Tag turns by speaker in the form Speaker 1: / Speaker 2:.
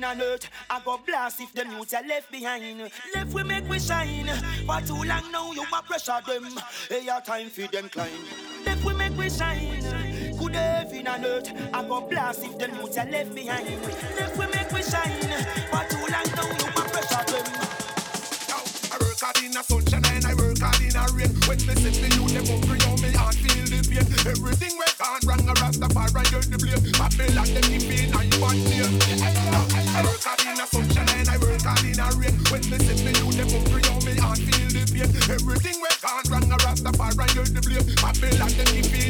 Speaker 1: on earth, I go blast if them youths are left behind. Left we make we shine. For too long now you a pressure them. Hey, your time for them climb. Left we make we shine. Good heaven and earth, I go blast if them youths are left behind. Left we make we shine. For too long now you a pressure them.
Speaker 2: I work hard in the sunshine and I work hard in the rain. When me see me youth, them hungry, how me heart feel the pain. Everything went gone wrong, a Rastafari you're the blame. Babylon them keep in and you want here. I work hard in the sunshine and I work hard in the rain. When me see me youth, them hungry, how me heart feel the pain. Everything went gone wrong, a Rastafari you're the blame. Babylon them keep in